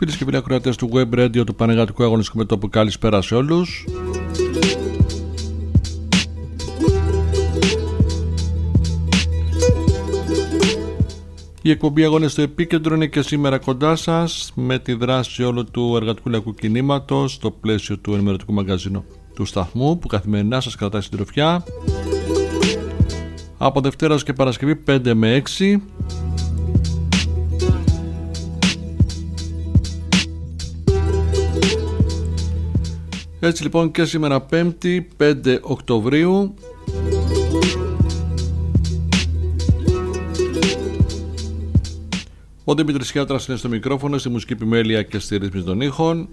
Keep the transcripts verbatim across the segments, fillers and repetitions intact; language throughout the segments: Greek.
Φίλες και φίλοι ακροατές του Web Radio του Πανεγατικού Αγωνιστικού Μετώπου, καλησπέρα σε όλους. Η εκπομπή Αγώνες στο Επίκεντρο είναι και σήμερα κοντά σας με τη δράση όλου του εργατικού λαϊκού κινήματος στο πλαίσιο του ενημερωτικού μαγκαζίνου του σταθμού που καθημερινά σας κρατάει συντροφιά από Δευτέρα και Παρασκευή πέντε με έξι. Έτσι λοιπόν και σήμερα Πέμπτη πέντε Οκτωβρίου ο Δημήτρης Χιάτρας είναι στο μικρόφωνο, στη μουσική επιμέλεια και στη ρύθμιση των ήχων.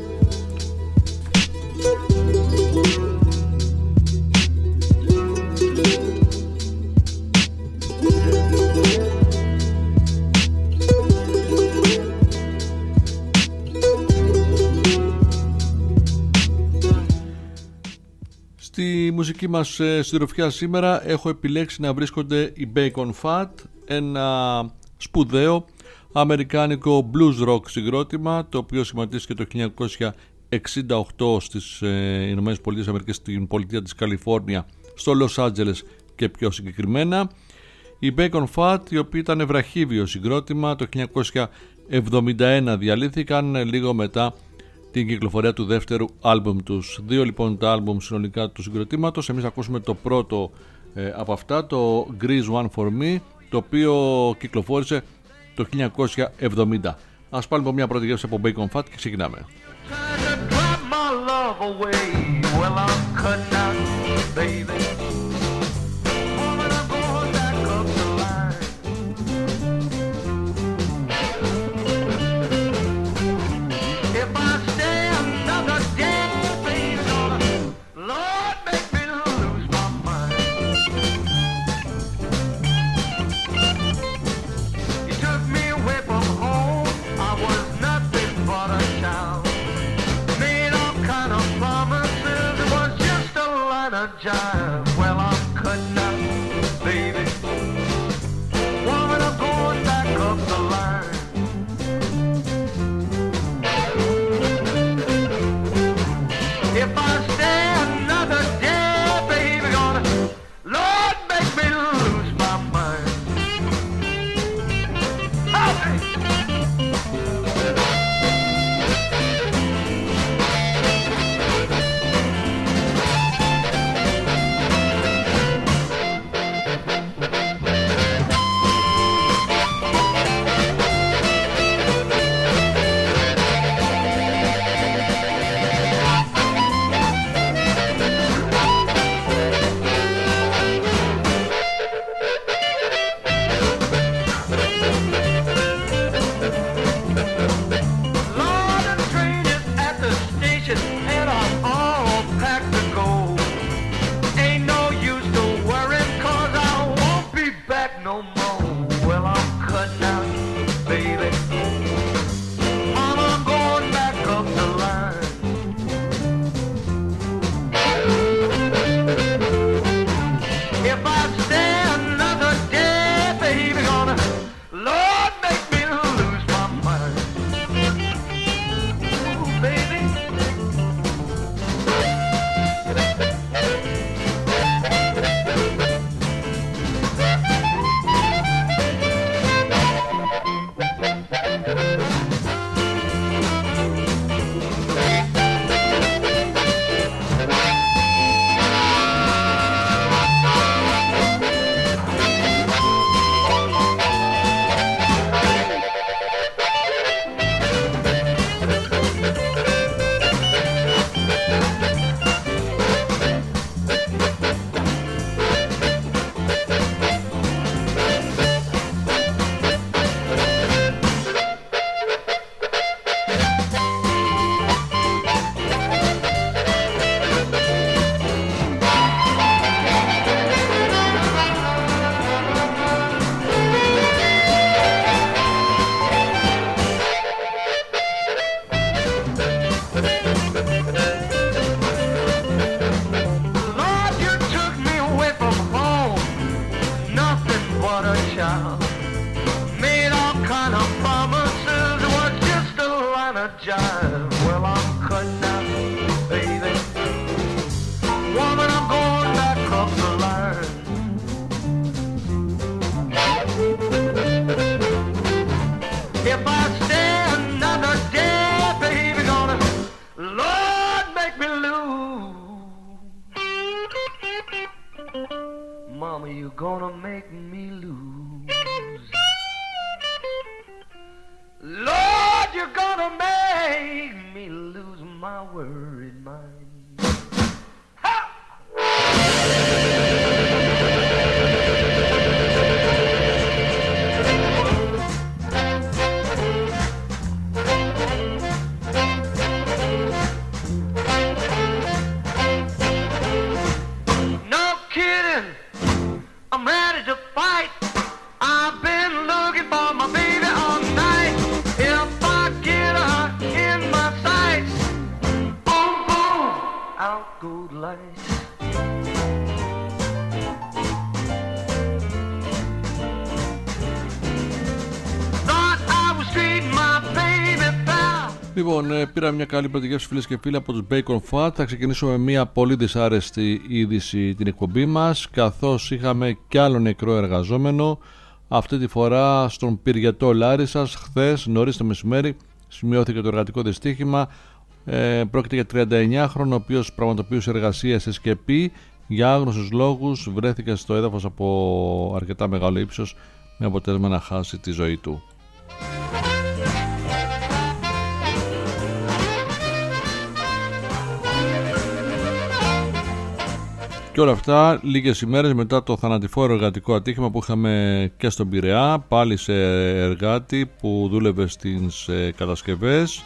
Στη μουσική μας συντροφιά σήμερα έχω επιλέξει να βρίσκονται οι Bacon Fat, ένα σπουδαίο αμερικάνικο blues rock συγκρότημα το οποίο σχηματίστηκε το χίλια εννιακόσια εξήντα οκτώ στις ε, Ηνωμένες Πολιτείες Αμερικής, στην πολιτεία της Καλιφόρνια, στο Λος Άντζελες και πιο συγκεκριμένα. Οι Bacon Fat, οι οποίοι ήταν βραχύβιο συγκρότημα, το χίλια εννιακόσια εβδομήντα ένα διαλύθηκαν λίγο μετά την κυκλοφορία του δεύτερου άλμπουμ τους. Δύο λοιπόν τα άλμπουμ συνολικά του συγκροτήματος. Εμείς ακούσουμε το πρώτο ε, από αυτά, το Grease One For Me, το οποίο κυκλοφόρησε το χίλια εννιακόσια εβδομήντα. Ας πάρουμε μια πρώτη γεύση από Bacon Fat και ξεκινάμε. Well, I'm cutting up, baby. Woman, I'm going back up the line. If I stay another day, baby, gonna, Lord, make me lose my mind. Hey! child. Made all kind of promises, it was just a a jive. Well, I'm cutting out, baby. Woman, I'm going back up the line. If I stay another day, baby, gonna, Lord, make me lose. Mama, you gonna make me lose. Lord, you're gonna make me lose my worried mind. Ha! No kidding, I'm ready to fight. I've been looking for my baby all night. If I get her in my sights, boom, boom, out go the lights. Thought I was treating my baby foul. Λοιπόν, ε, πήρα μια καλή πρώτη γεύση, φίλες και φίλοι, από τους Bacon Fat. Θα ξεκινήσουμε με μια πολύ δυσάρεστη είδηση την εκπομπή μας, καθώς είχαμε κι άλλο νεκρό εργαζόμενο. Αυτή τη φορά στον πυργετό Λάρισσας. Χθες νωρίς το μεσημέρι σημειώθηκε το εργατικό δυστύχημα. ε, Πρόκειται για τριανταεννιάχρονο, ο οποίος πραγματοποιούσε εργασία σε σκεπή. Για άγνωστους λόγους βρέθηκε στο έδαφος από αρκετά μεγάλο ύψος, με αποτέλεσμα να χάσει τη ζωή του. Και όλα αυτά λίγες ημέρες μετά το θανατηφόρο εργατικό ατύχημα που είχαμε και στον Πειραιά, πάλι σε εργάτη που δούλευε στις κατασκευές.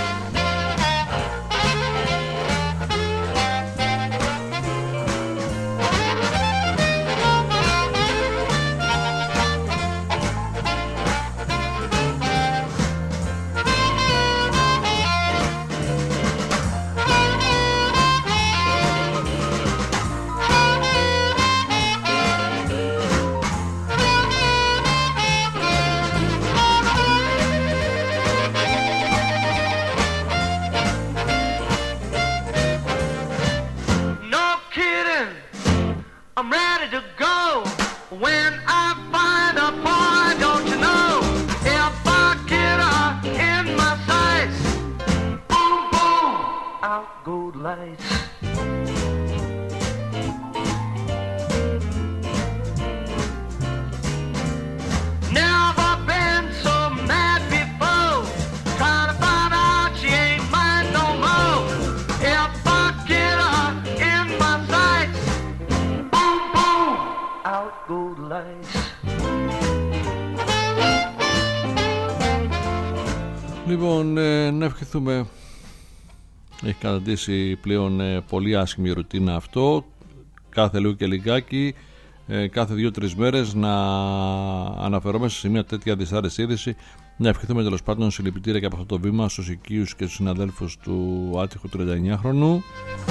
Λοιπόν, ε, να ευχηθούμε. Έχει καταντήσει πλέον ε, πολύ άσχημη ρουτίνα αυτό. Κάθε λίγο και λιγάκι, ε, κάθε δύο-τρεις μέρες να αναφερόμαστε σε μια τέτοια δυσάρεστη είδηση. Να ευχηθούμε τέλος πάντων συλληπιτήρια και από αυτό το βήμα στους οικείους και στους συναδέλφους του άτυχου τριανταεννιάχρονου.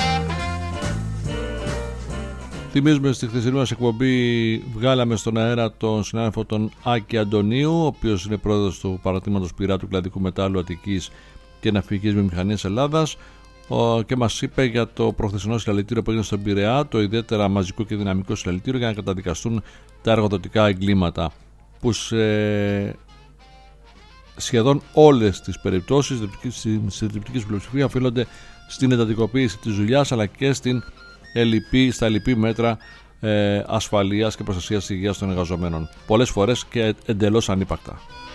Θυμίζουμε στη χθεσινή μας εκπομπή βγάλαμε στον αέρα τον συνάδελφο τον Άκη Αντωνίου, ο οποίος είναι πρόεδρος του παρατήματος πυράτου κλαδικού μετάλλου Αττικής και ναυπηγικής βιομηχανίας Ελλάδας, και μας είπε για το προχθεσινό συλλαλητήριο που έγινε στον Πειραιά, το ιδιαίτερα μαζικό και δυναμικό συλλαλητήριο για να καταδικαστούν τα εργοδοτικά εγκλήματα, που σε σχεδόν όλες τις περιπτώσεις στη συντριπτική πλειοψηφία οφείλονται στην εντατικοποίηση της δουλειάς, αλλά και στην ελλειπή, στα ελλειπή μέτρα ε, ασφαλείας και προστασίας της υγείας των εργαζομένων, πολλές φορές και εντελώς ανύπακτα.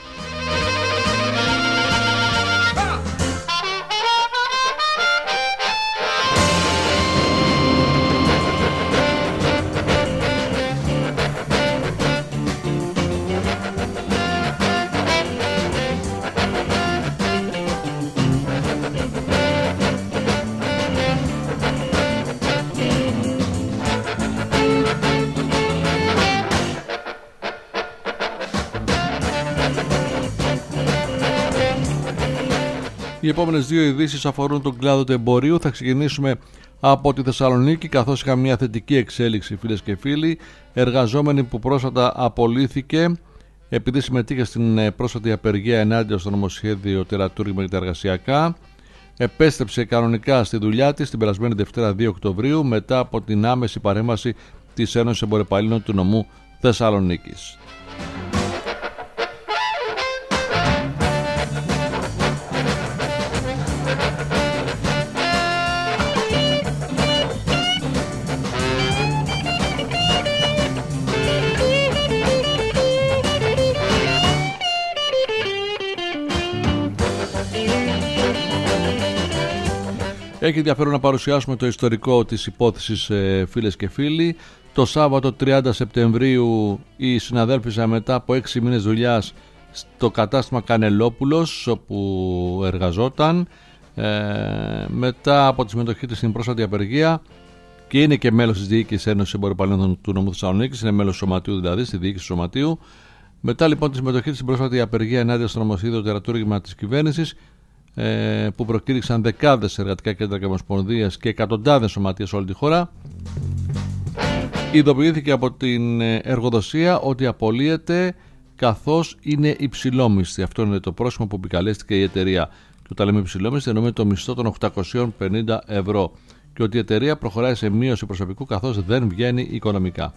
Οι επόμενες δύο ειδήσεις αφορούν τον κλάδο του εμπορίου. Θα ξεκινήσουμε από τη Θεσσαλονίκη, καθώς είχαμε μια θετική εξέλιξη, φίλες και φίλοι. Εργαζόμενη που πρόσφατα απολύθηκε επειδή συμμετείχε στην πρόσφατη απεργία ενάντια στο νομοσχέδιο τερατούργημα για τα εργασιακά, επέστρεψε κανονικά στη δουλειά της την περασμένη Δευτέρα δύο Οκτωβρίου μετά από την άμεση παρέμβαση της Ένωσης Εμπορεπαλλήλων του νομού Θεσσαλονίκης. Έχει ενδιαφέρον να παρουσιάσουμε το ιστορικό της υπόθεσης, φίλες και φίλοι. Το Σάββατο τριάντα Σεπτεμβρίου η συναδέλφισσα μετά από έξι μήνες δουλειάς στο κατάστημα Κανελόπουλος όπου εργαζόταν, ε, μετά από τη συμμετοχή της στην πρόσφατη απεργία, και είναι και μέλος της Διοίκησης Ένωσης Εμπορεπαλλήλων του νομού Θεσσαλονίκης, είναι μέλος του Σωματείου δηλαδή, στη Διοίκηση του Σωματείου. Μετά λοιπόν τη συμμετοχή της στην πρόσφατη απεργία ενάντια στο νομοσχέδιο τερατούργημα της κυβέρνησης, που προκήρυξαν δεκάδες εργατικά κέντρα και ομοσπονδίες και εκατοντάδες σωματείες σε όλη τη χώρα, ειδοποιήθηκε από την εργοδοσία ότι απολύεται καθώς είναι υψηλόμισθη. Αυτό είναι το πρόσημο που επικαλέστηκε η εταιρεία. Και όταν λέμε υψηλόμισθη εννοούμε το μισθό των οκτακόσια πενήντα ευρώ, και ότι η εταιρεία προχωράει σε μείωση προσωπικού καθώς δεν βγαίνει οικονομικά.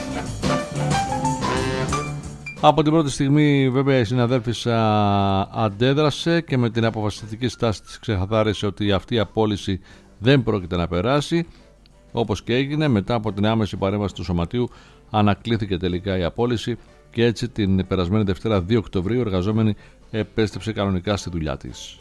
Από την πρώτη στιγμή βέβαια η συναδέλφισσα αντέδρασε και με την αποφασιστική στάση της ξεκαθάρισε ότι αυτή η απόλυση δεν πρόκειται να περάσει, όπως και έγινε. Μετά από την άμεση παρέμβαση του Σωματείου ανακλήθηκε τελικά η απόλυση και έτσι την περασμένη Δευτέρα δύο Οκτωβρίου η εργαζόμενη επέστρεψε κανονικά στη δουλειά της.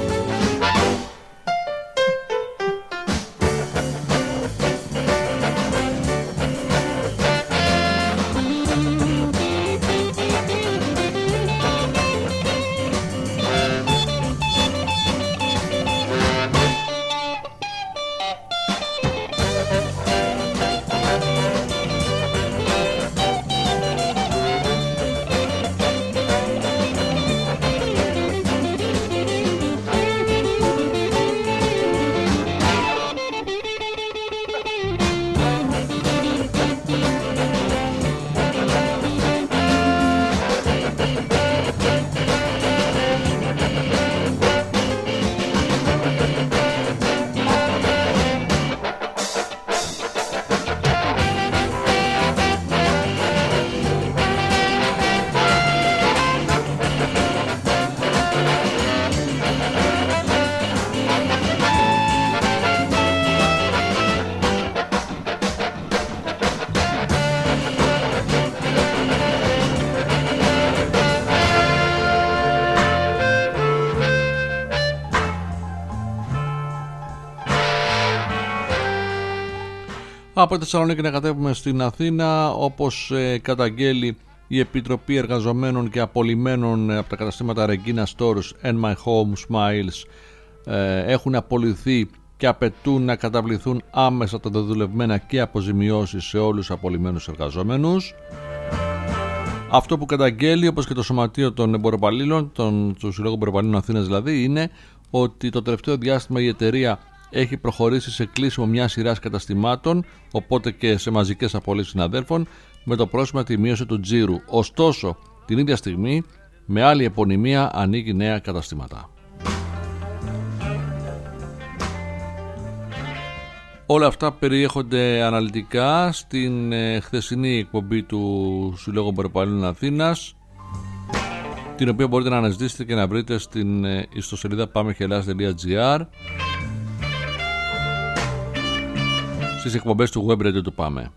Από τη Θεσσαλονίκη να κατέβουμε στην Αθήνα, όπως ε, καταγγέλει η Επιτροπή Εργαζομένων και Απολυμένων από τα καταστήματα Regina Stores and My Home Smiles. Ε, έχουν απολυθεί και απαιτούν να καταβληθούν άμεσα τα δεδουλευμένα και αποζημιώσεις σε όλους τους απολυμένους εργαζόμενους. Αυτό που καταγγέλει, όπως και το Σωματείο των Εμποροπαλλήλων, τον, του Συλλόγου Εμποροπαλλήλων Αθήνας δηλαδή, είναι ότι το τελευταίο διάστημα η εταιρεία έχει προχωρήσει σε κλείσιμο μια σειράς καταστημάτων, οπότε και σε μαζικές απολύσεις συναδέλφων, με το πρόσημα τη μείωση του τζίρου. Ωστόσο, την ίδια στιγμή, με άλλη επωνυμία ανοίγει νέα καταστήματα. Όλα αυτά περιέχονται αναλυτικά στην ε, χθεσινή εκπομπή του Συλλόγου Εμποροπαλλήλων Αθήνας, την οποία μπορείτε να αναζητήσετε και να βρείτε στην ε, ιστοσελίδα πάμεχελάς τελεία τζι άρ, στις εκπομπές του Web Radio του Πάμε.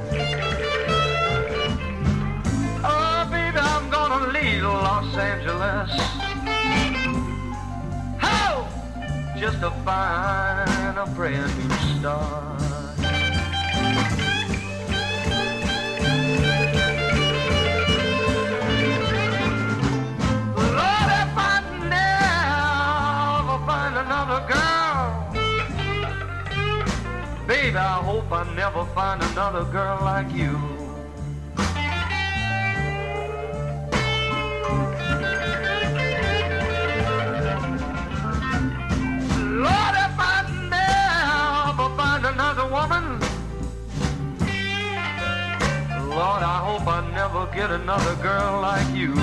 Oh, baby, I'm gonna leave Los Angeles. How? Just to find a brand new start. Lord, if I never find another girl, baby, I hope I never find another girl like you. Lord, if I never find another woman, Lord, I hope I never get another girl like you.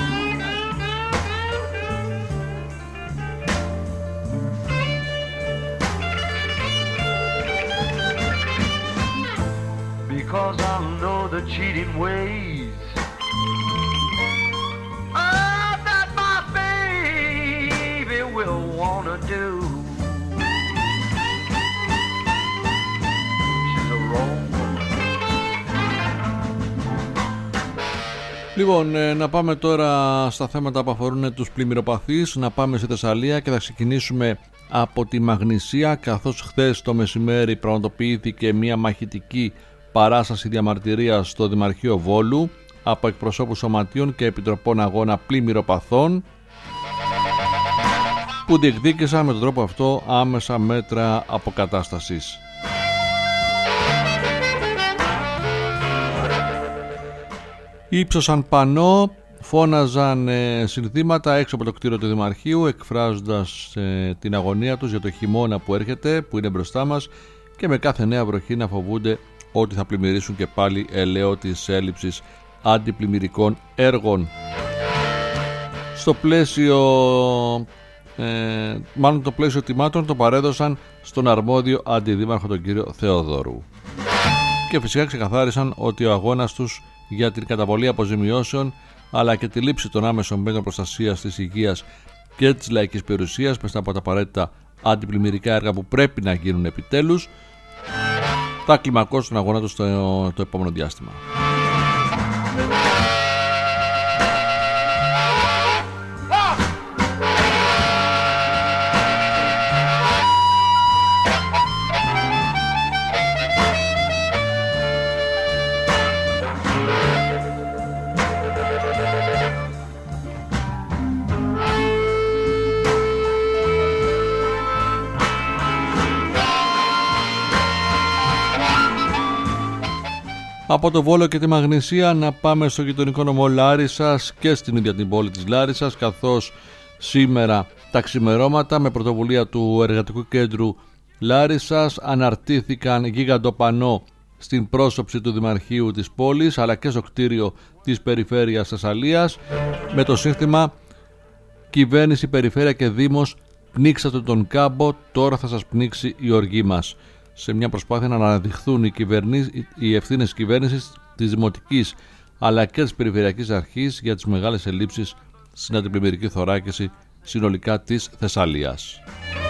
Because I know the cheating ways oh, that my baby will wanna do. She's a wrong woman. Λοιπόν, ε, να πάμε τώρα στα θέματα που αφορούν τους πλημμυροπαθείς. Να πάμε στη Θεσσαλία και θα ξεκινήσουμε από τη Μαγνησία, καθώς χθες το μεσημέρι πραγματοποιήθηκε μια μαχητική παράσταση διαμαρτυρίας στο Δημαρχείο Βόλου από εκπροσώπους σωματείων και επιτροπών αγώνα πλημμυροπαθών που διεκδίκησαν με τον τρόπο αυτό άμεσα μέτρα αποκατάστασης. Ήψωσαν πανό, φώναζαν ε, συνθήματα έξω από το κτίριο του Δημαρχείου, εκφράζοντας ε, την αγωνία τους για το χειμώνα που έρχεται, που είναι μπροστά μας, και με κάθε νέα βροχή να φοβούνται ότι θα πλημμυρίσουν και πάλι ελαιό της έλλειψης αντιπλημμυρικών έργων. Στο πλαίσιο ε, μάλλον το πλαίσιο τιμάτων το παρέδωσαν στον αρμόδιο αντιδήμαρχο τον κύριο Θεοδόρου και φυσικά ξεκαθάρισαν ότι ο αγώνας τους για την καταβολή αποζημιώσεων αλλά και τη λήψη των άμεσων μέτρων προστασίας της υγείας και της λαϊκής περιουσίας μέσα από τα απαραίτητα αντιπλημμυρικά έργα που πρέπει να γίνουν επιτέλους θα κλιμακώσουν τον αγώνα τους το, το επόμενο διάστημα. Από το Βόλο και τη Μαγνησία να πάμε στο γειτονικό νομό Λάρισσας και στην ίδια την πόλη της Λάρισσας, καθώς σήμερα τα ξημερώματα με πρωτοβουλία του Εργατικού Κέντρου Λάρισσας αναρτήθηκαν γίγαντο πανό στην πρόσωψη του Δημαρχείου της πόλης αλλά και στο κτίριο της Περιφέρειας Θεσσαλίας με το σύνθημα «Κυβέρνηση, Περιφέρεια και Δήμος, πνίξατε τον κάμπο, τώρα θα σας πνίξει η οργή μας», σε μια προσπάθεια να αναδειχθούν οι, οι ευθύνες της κυβέρνησης, της Δημοτικής αλλά και της Περιφερειακής Αρχής για τις μεγάλες ελλείψεις στην αντιπλημμυρική θωράκιση συνολικά της Θεσσαλίας.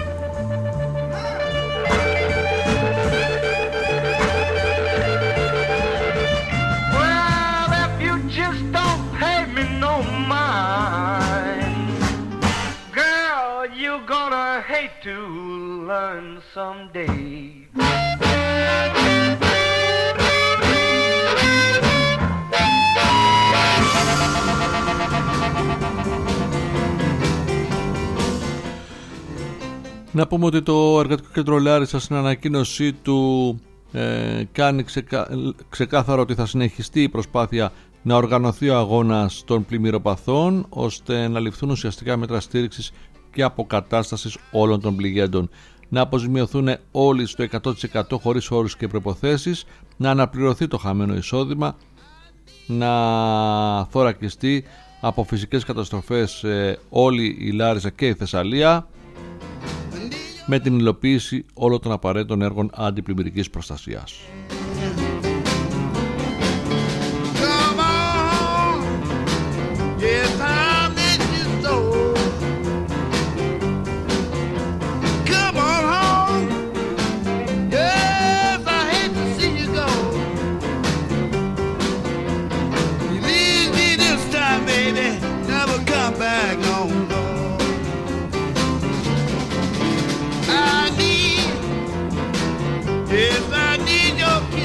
Να πούμε ότι το Εργατικό Κέντρο Λάρισσας στην ανακοίνωσή του ε, κάνει ξεκα... ξεκάθαρο ότι θα συνεχιστεί η προσπάθεια να οργανωθεί ο αγώνας των πλημμυροπαθών ώστε να ληφθούν ουσιαστικά μέτρα στήριξης και αποκατάστασης όλων των πληγέντων, να αποζημιωθούν όλοι στο εκατό τοις εκατό χωρίς όρους και προϋποθέσεις, να αναπληρωθεί το χαμένο εισόδημα, να θωρακιστεί από φυσικές καταστροφές ε, όλη η Λάρισα και η Θεσσαλία με την υλοποίηση όλων των απαραίτητων έργων αντιπλημμυρικής προστασίας. Yes, I need your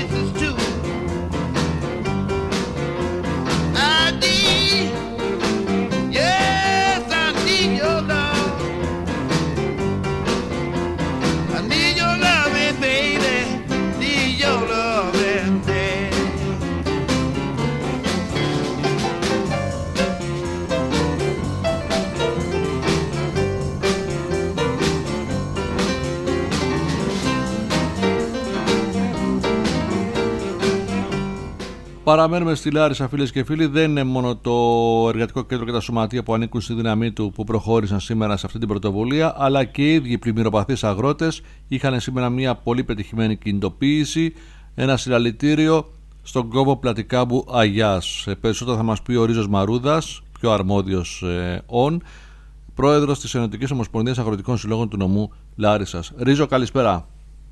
Παραμένουμε στη Λάρισα, φίλες και φίλοι. Δεν είναι μόνο το εργατικό κέντρο και τα σωματεία που ανήκουν στη δύναμή του που προχώρησαν σήμερα σε αυτή την πρωτοβουλία, αλλά και οι ίδιοι πλημμυροπαθείς αγρότες είχαν σήμερα μια πολύ πετυχημένη κινητοποίηση, ένα συλλαλητήριο στον κόμβο Πλατικάμπου Αγιάς. Περισσότερο θα μας πει ο Ρίζος Μαρούδας, πιο αρμόδιος ε, ον, πρόεδρος της Ενωτικής Ομοσπονδίας Αγροτικών Συλλόγων του νομού Λάρισσας. Ρίζο, καλησπέρα.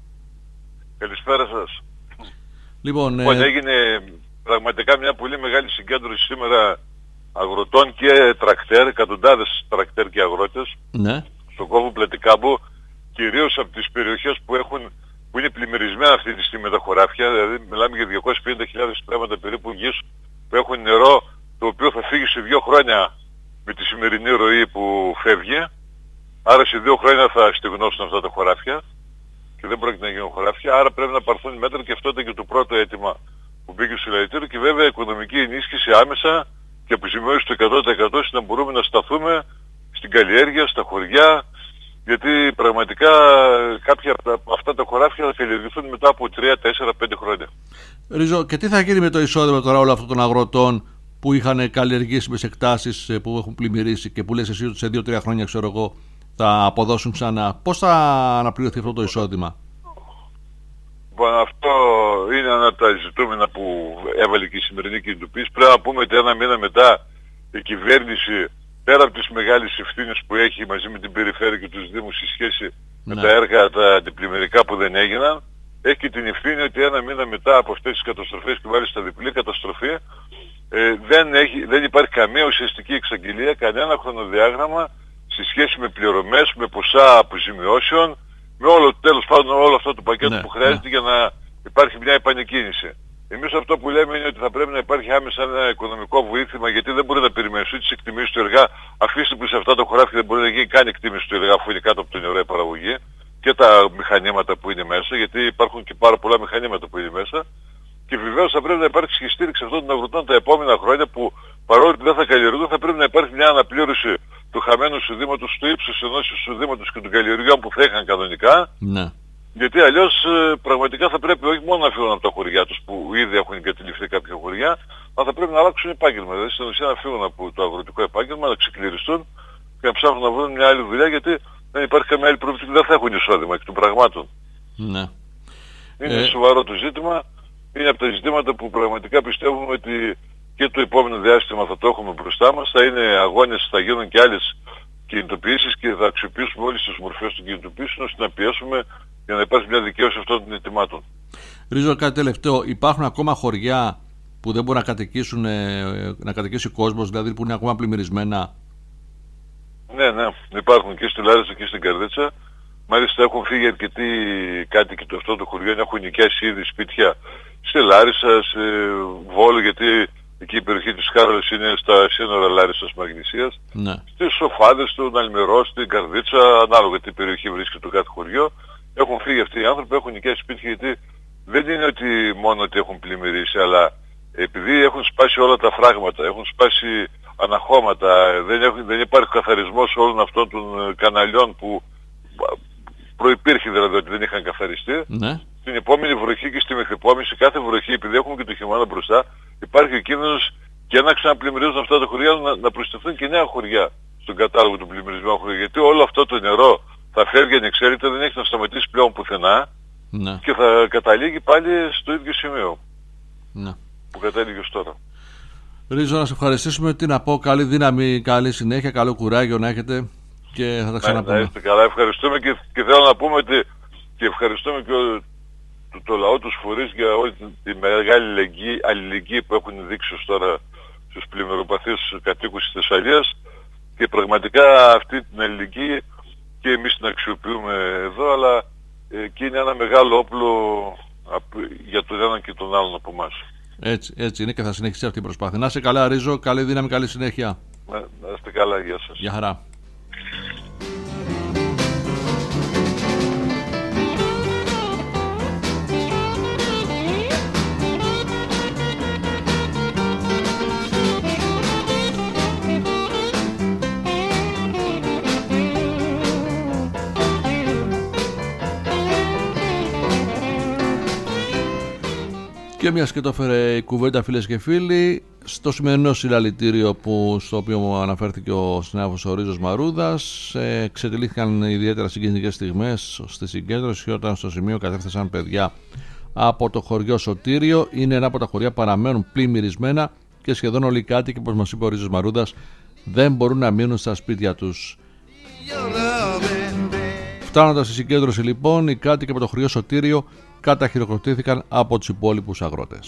Καλησπέρα σας. Λοιπόν, Λοιπόν ε... έγινε πραγματικά μια πολύ μεγάλη συγκέντρωση σήμερα αγροτών και τρακτέρ, εκατοντάδες τρακτέρ και αγρότες, ναι, στον κόμβο Πλατικάμπου, κυρίως από τις περιοχές που, έχουν, που είναι πλημμυρισμένα αυτή τη στιγμή με τα χωράφια, δηλαδή μιλάμε για διακόσιες πενήντα χιλιάδες πράγματα περίπου γης που έχουν νερό, το οποίο θα φύγει σε δύο χρόνια με τη σημερινή ροή που φεύγει, άρα σε δύο χρόνια θα στεγνώσουν αυτά τα χωράφια και δεν πρόκειται να γίνουν χωράφια, άρα πρέπει να πάρθουν μέτρα και αυτό ήταν και το πρώτο αίτημα που μπήκε στο συλλαλητήριο, και βέβαια οικονομική ενίσχυση άμεσα και αποζημιώσεις του εκατό τοις εκατό ώστε να μπορούμε να σταθούμε στην καλλιέργεια, στα χωριά, γιατί πραγματικά κάποια από αυτά τα χωράφια θα καλλιεργηθούν μετά από τρία, τέσσερα, πέντε χρόνια. Ρίζο, και τι θα γίνει με το εισόδημα τώρα όλων αυτών των αγροτών που είχαν καλλιεργήσιμες εκτάσεις που έχουν πλημμυρίσει και που λες εσύ ότι σε δύο τρία χρόνια, ξέρω εγώ, θα αποδώσουν ξανά? Πώς θα αναπληρωθεί αυτό το εισόδημα? Λοιπόν, αυτό είναι ένα από τα ζητούμενα που έβαλε και η σημερινή κινητοποίηση. Πρέπει να πούμε ότι ένα μήνα μετά η κυβέρνηση, πέρα από τις μεγάλες ευθύνες που έχει μαζί με την περιφέρεια και τους δήμους σε σχέση ναι. με τα έργα τα αντιπλημμυρικά που δεν έγιναν, έχει και την ευθύνη ότι ένα μήνα μετά από αυτές τις καταστροφές και μάλιστα διπλή καταστροφή, ε, δεν, έχει, δεν υπάρχει καμία ουσιαστική εξαγγελία, κανένα χρονοδιάγραμμα σε σχέση με πληρωμές, με ποσά αποζημιώσεων, με όλο, τέλος πάντων όλο αυτό το πακέτο ναι, που χρειάζεται, ναι, για να υπάρχει μια επανεκκίνηση. Εμείς αυτό που λέμε είναι ότι θα πρέπει να υπάρχει άμεσα ένα οικονομικό βοήθημα, γιατί δεν μπορεί να περιμένει ούτε τις εκτιμήσεις του εργά. Αφήστε που σε αυτά τα χωράφια δεν μπορεί να γίνει καν εκτίμηση του εργά, αφού είναι κάτω από το νερό η παραγωγή, και τα μηχανήματα που είναι μέσα, γιατί υπάρχουν και πάρα πολλά μηχανήματα που είναι μέσα. Και βεβαίως θα πρέπει να υπάρξει και στήριξη αυτών των αγροτών τα επόμενα χρόνια, που παρόλο που δεν θα καλλιεργούν, θα πρέπει να υπάρχει μια αναπλήρωση του χαμένου εισοδήματος, του ύψους ενός εισοδήματος και των καλλιεργειών που θα είχαν κανονικά. Ναι. Γιατί αλλιώς ε, πραγματικά θα πρέπει όχι μόνο να φύγουν από τα χωριά τους που ήδη έχουν εγκαταλειφθεί κάποια χωριά, αλλά θα πρέπει να αλλάξουν επάγγελμα. Δηλαδή στην ουσία να φύγουν από το αγροτικό επάγγελμα, να ξεκληριστούν και να ψάχνουν να βρουν μια άλλη δουλειά, γιατί δεν υπάρχει καμία άλλη προοπτική, δεν θα έχουν εισόδημα εκ των πραγμάτων. Ναι. Είναι ε... σοβαρό το ζήτημα. Είναι από τα ζητήματα που πραγματικά πιστεύουμε ότι και το επόμενο διάστημα θα το έχουμε μπροστά μας. Θα είναι αγώνες, θα γίνουν και άλλες κινητοποιήσεις και θα αξιοποιήσουμε όλες τις μορφές των κινητοποιήσεων ώστε να πιέσουμε για να υπάρχει μια δικαίωση αυτών των αιτημάτων. Ρίζο, κάτι τελευταίο. Υπάρχουν ακόμα χωριά που δεν μπορούν να κατοικήσουν, να κατοικήσει ο κόσμος, δηλαδή που είναι ακόμα πλημμυρισμένα? Ναι, ναι. Υπάρχουν και στη Λάρισα και στην Καρδίτσα. Μάλιστα έχουν φύγει αρκετοί κάτοικοι του αυτό το χωριό, έχουν νοικιάσει ήδη σπίτια στη Λάρισα, σε Βόλο, γιατί εκεί η περιοχή της Χάρολας είναι στα σύνορα Λάρισσας Μαγνησίας. Ναι. Στις Σοφάδες, του Αλμυρό, στην Καρδίτσα, ανάλογα τι περιοχή βρίσκεται το κάθε χωριό, έχουν φύγει αυτοί οι άνθρωποι, έχουν νοικιάσει σπίτια, γιατί δεν είναι ότι μόνο ότι έχουν πλημμυρίσει, αλλά επειδή έχουν σπάσει όλα τα φράγματα, έχουν σπάσει αναχώματα, δεν, έχουν, δεν υπάρχει καθαρισμός όλων αυτών των καναλιών που προϋπήρχε, δηλαδή ότι δεν είχαν καθαριστεί. Ναι. Στην επόμενη βροχή και στη μεθεπόμενη, σε κάθε βροχή, επειδή έχουμε και το χειμώνα μπροστά, υπάρχει ο κίνδυνος και να ξαναπλημμυρίζουν αυτά τα χωριά, να, να προσθεθούν και νέα χωριά στον κατάλογο του πλημμυρισμένου χωριού. Γιατί όλο αυτό το νερό θα φεύγει ανεξέλεγκτα, δεν έχει να σταματήσει πλέον πουθενά. Ναι. Και θα καταλήγει πάλι στο ίδιο σημείο. Ναι. Που κατέληγε ως τώρα. Ρίζο, να σε ευχαριστήσουμε. Τι να πω, καλή δύναμη, καλή συνέχεια, καλό κουράγιο να έχετε και θα τα ξαναπούμε. Ναι, ναι, καλά, ευχαριστούμε και, και θέλω να πούμε ότι και ευχαριστούμε και ο, το, το λαό τους φορείς για όλη τη μεγάλη αλληλεγγύη, αλληλεγγύη που έχουν δείξει ως τώρα στους πλημμυροπαθείς κατοίκους της Θεσσαλίας, και πραγματικά αυτή την αλληλεγγύη και εμείς την αξιοποιούμε εδώ, αλλά ε, και είναι ένα μεγάλο όπλο για τον έναν και τον άλλον από εμάς. Έτσι, έτσι είναι και θα συνεχίσει αυτή η προσπάθεια. Να είσαι καλά, Ρίζο, καλή δύναμη, καλή συνέχεια. Να, να είστε καλά, γεια σας. Γεια χαρά. Και μιας και το έφερε η κουβέντα, φίλες και φίλοι, στο σημερινό συλλαλητήριο που, στο οποίο αναφέρθηκε ο συνάδελφος ο Ρίζος Μαρούδας, ε, εξετελήθηκαν ιδιαίτερα συγκινητικές στιγμές στη συγκέντρωση όταν στο σημείο κατέφθασαν παιδιά από το χωριό Σωτήριο. Είναι ένα από τα χωριά που παραμένουν πλημμυρισμένα και σχεδόν όλοι οι κάτοικοι, όπως μας είπε ο Ρίζος Μαρούδας, δεν μπορούν να μείνουν στα σπίτια τους. Φτάνοντας στη συγκέντρωση λοιπόν, οι κάτοικοι από το χωριό Σωτήριο καταχειροκροτήθηκαν από τους υπόλοιπους αγρότες.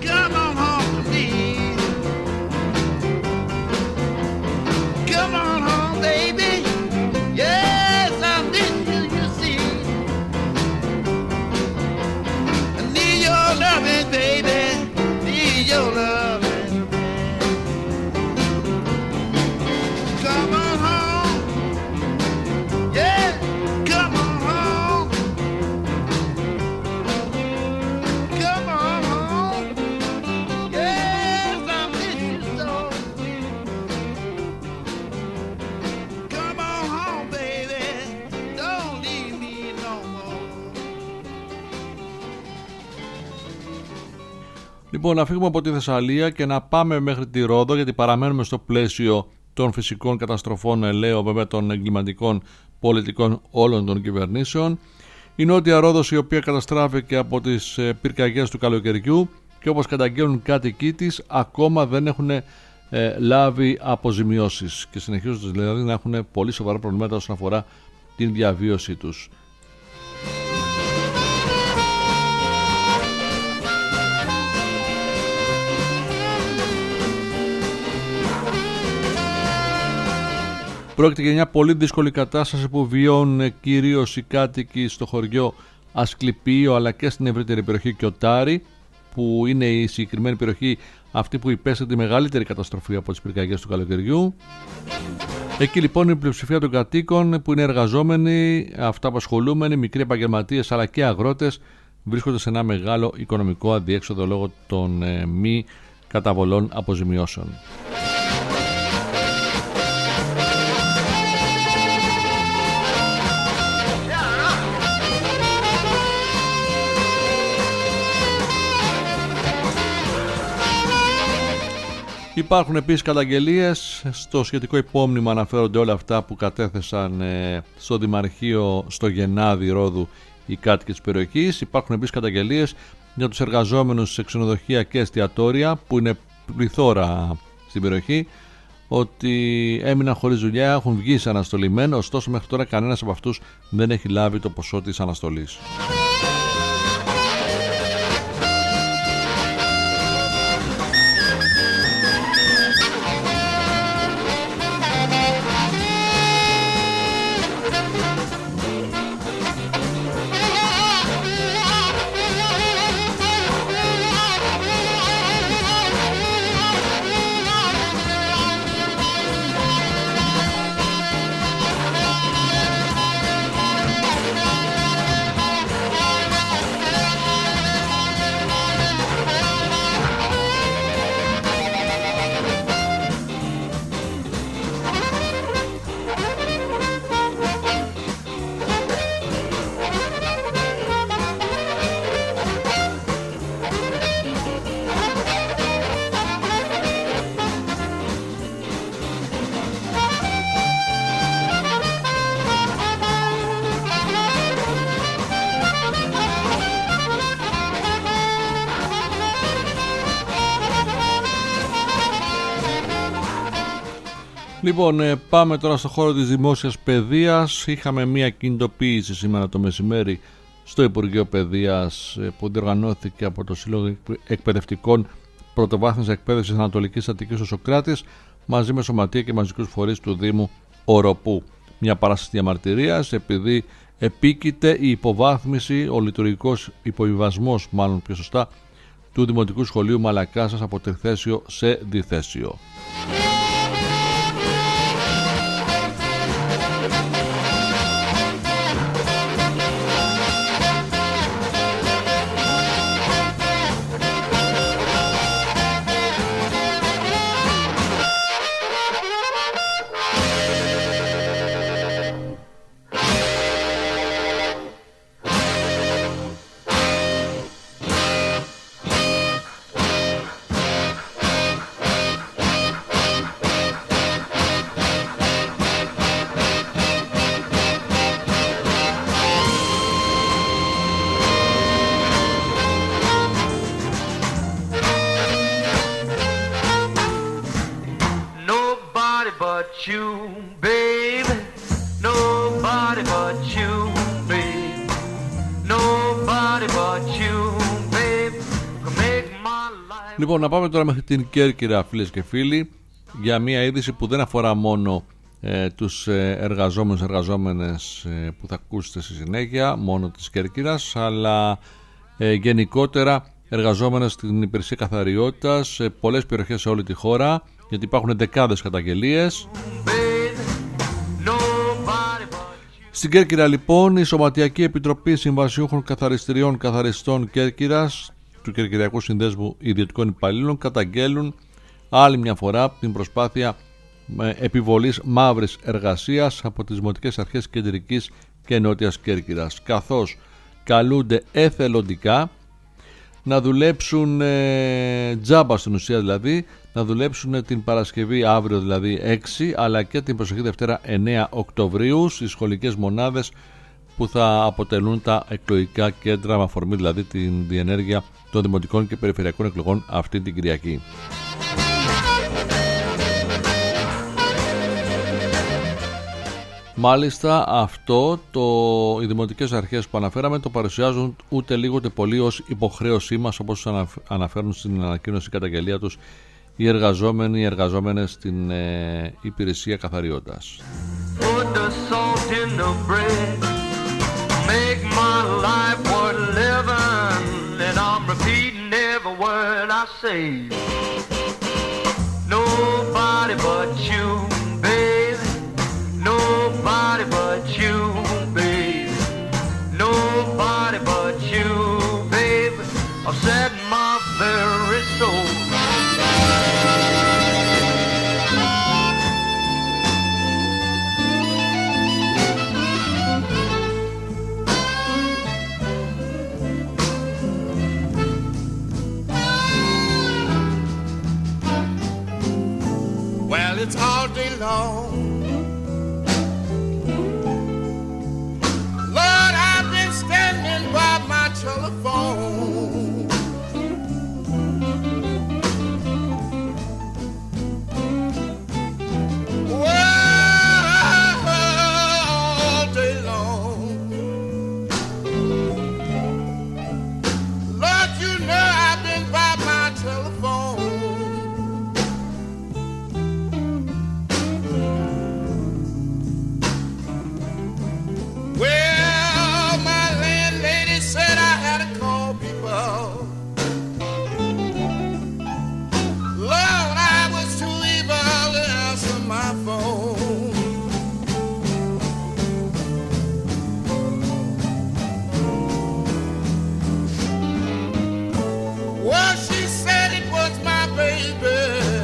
Λοιπόν, να φύγουμε από τη Θεσσαλία και να πάμε μέχρι τη Ρόδο, γιατί παραμένουμε στο πλαίσιο των φυσικών καταστροφών, ελαίω βέβαια των εγκληματικών πολιτικών όλων των κυβερνήσεων. Η Νότια Ρόδος, η οποία καταστράφηκε από τις πυρκαγιές του καλοκαιριού και όπως καταγγέλνουν κάτοικοί της, ακόμα δεν έχουν ε, λάβει αποζημιώσεις και συνεχίζουν δηλαδή να έχουν πολύ σοβαρά προβλήματα όσον αφορά την διαβίωσή τους. Πρόκειται για μια πολύ δύσκολη κατάσταση που βιώνουν κυρίως οι κάτοικοι στο χωριό Ασκληπείο αλλά και στην ευρύτερη περιοχή Κιωτάρη, που είναι η συγκεκριμένη περιοχή αυτή που υπέστη τη μεγαλύτερη καταστροφή από τις πυρκαγιές του καλοκαιριού. Εκεί λοιπόν η πλειοψηφία των κατοίκων, που είναι εργαζόμενοι, αυτοαπασχολούμενοι, μικροί επαγγελματίες αλλά και αγρότες, βρίσκονται σε ένα μεγάλο οικονομικό αδιέξοδο λόγω των ε, μη καταβολών αποζημιώσεων. Υπάρχουν επίσης καταγγελίες, στο σχετικό υπόμνημα αναφέρονται όλα αυτά που κατέθεσαν ε, στο Δημαρχείο στο Γενάδη Ρόδου οι κάτοικοι της περιοχής. Υπάρχουν επίσης καταγγελίες για τους εργαζόμενους σε ξενοδοχεία και εστιατόρια, που είναι πληθώρα στην περιοχή, ότι έμειναν χωρίς δουλειά, έχουν βγει σε αναστολή μεν, ωστόσο μέχρι τώρα κανένας από αυτούς δεν έχει λάβει το ποσό της αναστολής. Λοιπόν, πάμε τώρα στο χώρο της δημόσιας παιδείας. Είχαμε μια κινητοποίηση σήμερα το μεσημέρι στο Υπουργείο Παιδείας που διοργανώθηκε από το Σύλλογο Εκπαιδευτικών Πρωτοβάθμιας Εκπαίδευσης Ανατολικής Αττικής ο Σωκράτης, μαζί με σωματεία και μαζικούς φορείς του Δήμου Οροπού. Μια παράσταση διαμαρτυρίας επειδή επίκειται η υποβάθμιση, ο λειτουργικός υποβιβασμός μάλλον πιο σωστά, του Δημοτικού Σχολείου Μαλακάσας από τριθέσιο σε διθέσιο. but you, baby. Nobody but you, baby. Nobody but you, baby. Can make my life. Λοιπόν, να πάμε τώρα μέχρι την Κέρκυρα, φίλες και φίλοι, για μια είδηση που δεν αφορά μόνο ε, τους ε, εργαζόμενους εργαζόμενες ε, που θα ακούσετε στη συνέχεια, μόνο της Κέρκυρας, αλλά ε, γενικότερα εργαζόμενες στην υπηρεσία καθαριότητας σε πολλές περιοχές σε όλη τη χώρα, γιατί υπάρχουν δεκάδες καταγγελίες. Στην Κέρκυρα λοιπόν η Σωματιακή Επιτροπή Συμβασιούχων Καθαριστηριών Καθαριστών Κέρκυρας του Κερκυριακού Συνδέσμου Ιδιωτικών Υπαλλήλων καταγγέλουν άλλη μια φορά την προσπάθεια επιβολής μαύρης εργασίας από τις Δημοτικές Αρχές Κεντρικής και Νότιας Κέρκυρας, καθώς καλούνται εθελοντικά να δουλέψουν ε, τζάμπα, στην ουσία δηλαδή, να δουλέψουν την Παρασκευή αύριο δηλαδή έξι, αλλά και την προσεχή Δευτέρα εννέα Οκτωβρίου στις σχολικές μονάδες που θα αποτελούν τα εκλογικά κέντρα, με αφορμή δηλαδή την διενέργεια των δημοτικών και περιφερειακών εκλογών αυτή την Κυριακή. Μάλιστα αυτό το, οι δημοτικές αρχές που αναφέραμε το παρουσιάζουν ούτε λίγο ούτε πολύ ως υποχρέωσή μας, όπως αναφέρουν στην ανακοίνωση καταγγελία τους οι εργαζόμενοι, οι εργαζόμενες στην ε, υπηρεσία καθαριότητας. Nobody but you, baby. Nobody but you, baby. I've set my very soul. Well, it's all day long. By my telephone, well, all day long. Lord, you know I've been by my telephone. Well, said I had to call people. Lord, I was too evil to answer my phone. Well, she said it was my baby.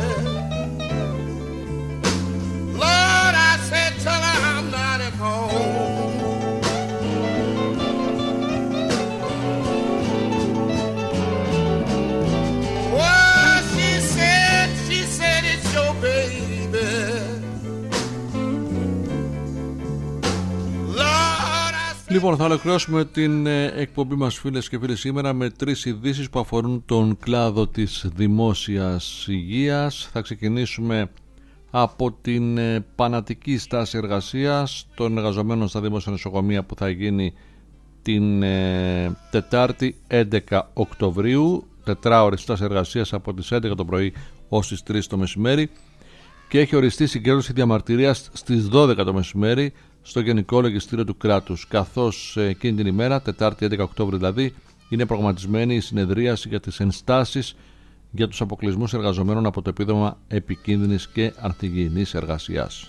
Lord, I said, tell her I'm not at home. Λοιπόν, θα ολοκληρώσουμε την εκπομπή μας, φίλες και φίλοι, σήμερα με τρεις ειδήσεις που αφορούν τον κλάδο της δημόσιας υγείας. Θα ξεκινήσουμε από την πανατική στάση εργασίας των εργαζομένων στα δημόσια νοσοκομεία που θα γίνει την Τετάρτη έντεκα Οκτωβρίου, τετράωρη στάση εργασίας από τις έντεκα το πρωί ως τις τρεις το μεσημέρι, και έχει οριστεί συγκέντρωση διαμαρτυρίας στις δώδεκα το μεσημέρι στο Γενικό Λογιστήριο του Κράτους, καθώς εκείνη την ημέρα, Τετάρτη έντεκα Οκτώβρη δηλαδή, είναι προγραμματισμένη η συνεδρίαση για τις ενστάσεις για τους αποκλεισμούς εργαζομένων από το επίδομα επικίνδυνης και ανθυγιεινής εργασίας.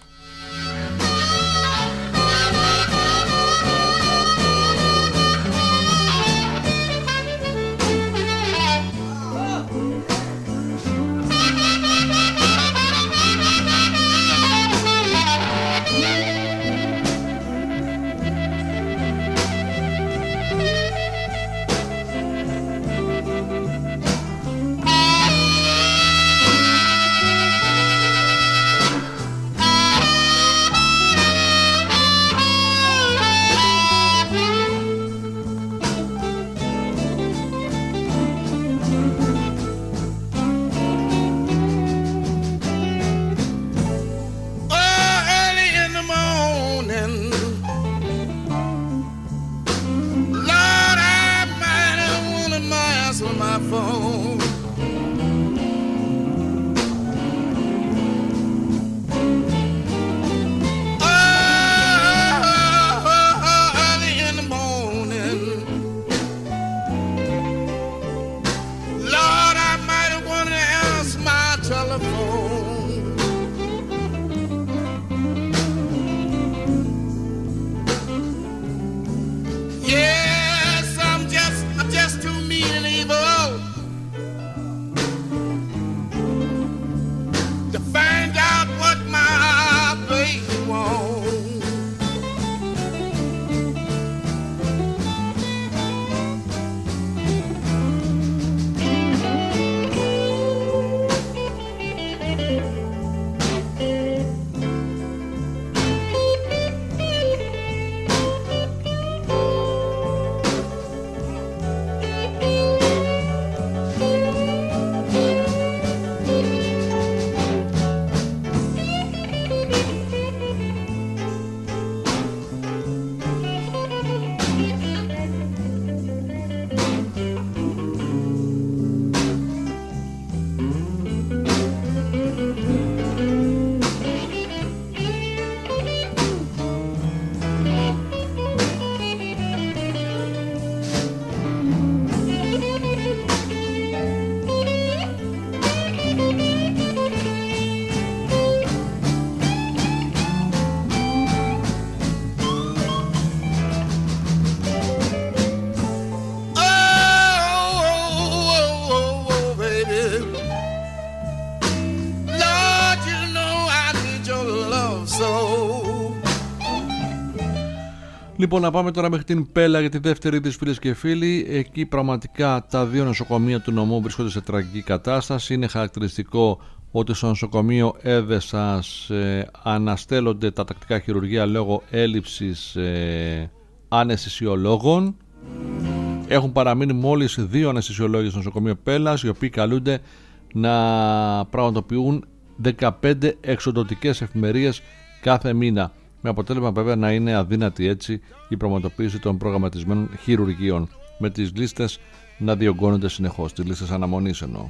Λοιπόν, να πάμε τώρα μέχρι την Πέλα για τη δεύτερη της, φίλες και φίλοι. Εκεί πραγματικά τα δύο νοσοκομεία του νομού βρίσκονται σε τραγική κατάσταση. Είναι χαρακτηριστικό ότι στο νοσοκομείο Έδεσας ε, αναστέλλονται τα τακτικά χειρουργεία λόγω έλλειψης ε, αναισθησιολόγων. Έχουν παραμείνει μόλις δύο αναισθησιολόγοι στο νοσοκομείο Πέλας, οι οποίοι καλούνται να πραγματοποιούν δεκαπέντε εξοντωτικές εφημερίες κάθε μήνα, με αποτέλεσμα βέβαια να είναι αδύνατη έτσι η πραγματοποίηση των προγραμματισμένων χειρουργείων, με τις λίστες να διωγγώνονται συνεχώς, τις λίστες αναμονής εννοώ.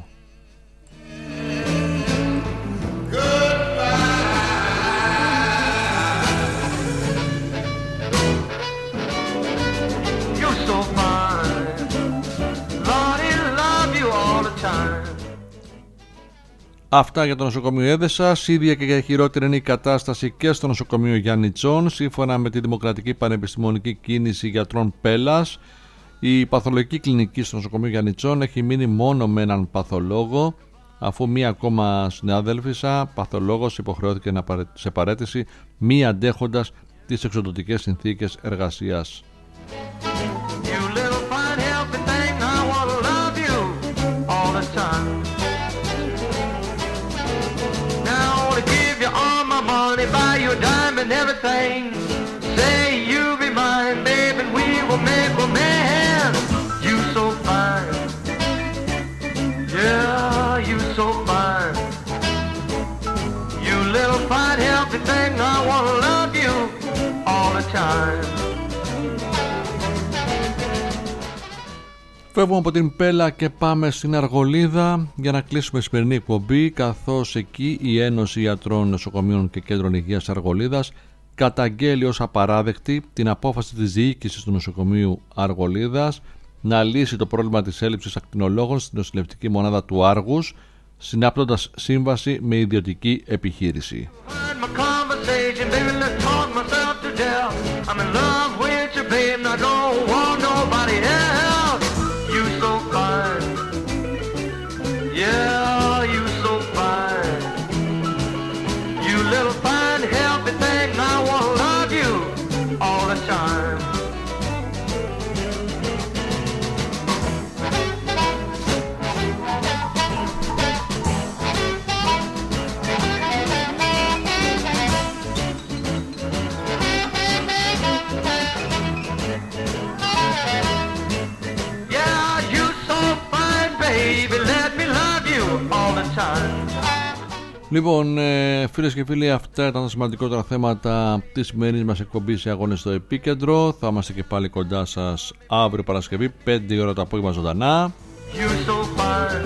Αυτά για το νοσοκομείο Έδεσας. Ίδια και για χειρότερη είναι η κατάσταση και στο νοσοκομείο Γιαννιτσών. Σύμφωνα με τη Δημοκρατική Πανεπιστημονική Κίνηση Γιατρών Πέλας, η παθολογική κλινική στο νοσοκομείο Γιαννιτσών έχει μείνει μόνο με έναν παθολόγο, αφού μία ακόμα συνάδελφισσα παθολόγος υποχρεώθηκε να σε παραίτηση, μη αντέχοντας τις εξοντωτικές συνθήκες εργασίας. Buy you a dime and everything. Say you be mine, baby, and we will make a man. You so fine, yeah, you so fine. You little fine, healthy thing, I wanna love you all the time. Φεύγουμε από την Πέλα και πάμε στην Αργολίδα για να κλείσουμε σημερινή εκπομπή, καθώς εκεί η Ένωση Ιατρών Νοσοκομείων και Κέντρων Υγείας Αργολίδας καταγγέλει ως απαράδεκτη την απόφαση της διοίκησης του νοσοκομείου Αργολίδας να λύσει το πρόβλημα της έλλειψης ακτινολόγων στην νοσηλευτική μονάδα του Άργους, συνάπτοντας σύμβαση με ιδιωτική επιχείρηση. Yeah, you so fine. You little fine, healthy thing, I wanna love you all the time. Yeah, you so fine, baby, let me love you all the time. Λοιπόν, ε, φίλες και φίλοι, αυτά ήταν τα σημαντικότερα θέματα της σημερινής μας εκπομπής σε Αγώνες στο Επίκεντρο. Θα είμαστε και πάλι κοντά σας αύριο Παρασκευή, πέντε η ώρα το απόγευμα ζωντανά. You so fine.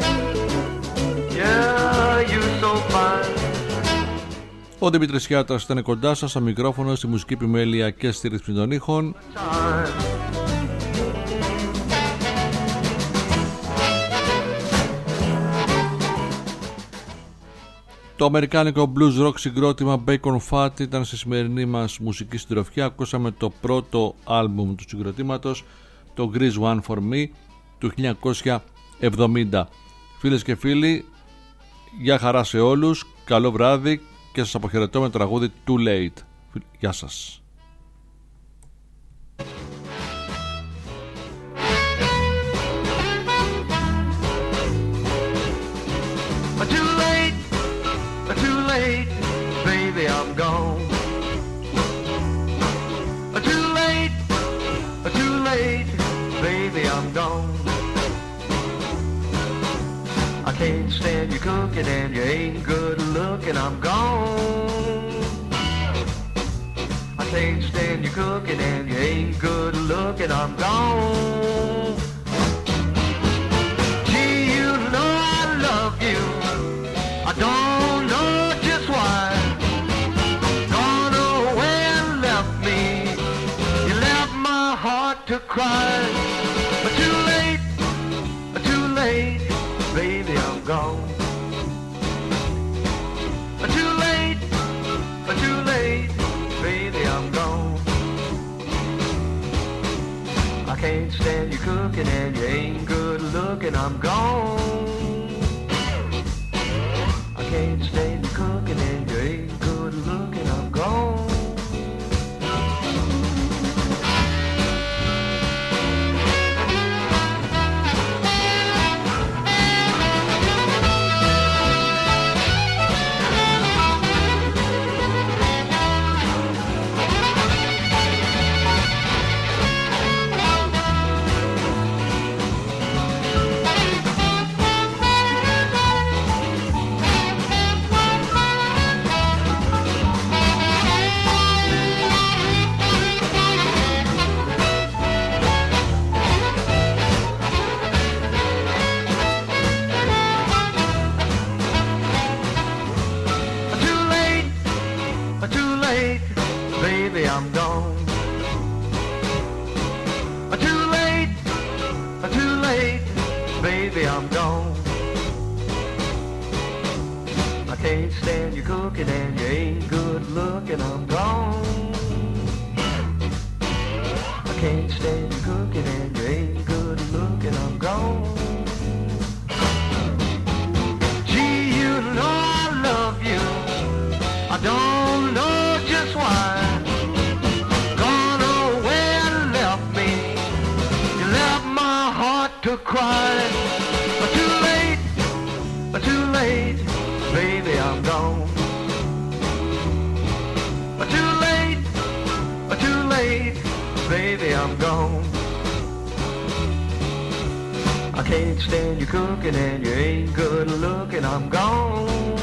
Yeah, you so fine. Ο Δημήτρης Χιάτρας ήταν κοντά σας, στο μικρόφωνο, στη μουσική επιμέλεια και στη ρύθμιση των ήχων. Το αμερικάνικο blues rock συγκρότημα Bacon Fat ήταν στη σημερινή μας μουσική συντροφιά. Ακούσαμε το πρώτο άλμπουμ του συγκροτήματος, το Grease One For Me του χίλια εννιακόσια εβδομήντα. Φίλες και φίλοι, γεια χαρά σε όλους, καλό βράδυ και σας αποχαιρετώ με το τραγούδι Too Late. Γεια σας. Baby, I'm gone. Too late, too late, baby, I'm gone. I can't stand you cooking and you ain't good looking, I'm gone. I can't stand you cooking and you ain't good looking, I'm gone. Gee, you know I love you, I don't know just why. Gone away and left me, you left my heart to cry. But too late, too late, baby, I'm gone. Too late, too late, baby, I'm gone. I can't stand you cooking and you ain't good looking, I'm gone. I can't stand you cooking and you ain't good looking, I'm gone. I'm gone. Too late, too late, baby, I'm gone. I can't stand you cooking and you ain't good looking, I'm gone. I can't stand you cooking and you ain't good looking, I'm gone. Gee, you know I love you, I don't know just why. Gone away and left me, you left my heart to cry. But too late, but too late, baby, I'm gone. But too late, but too late, baby, I'm gone. I can't stand you cooking and you ain't good looking, I'm gone.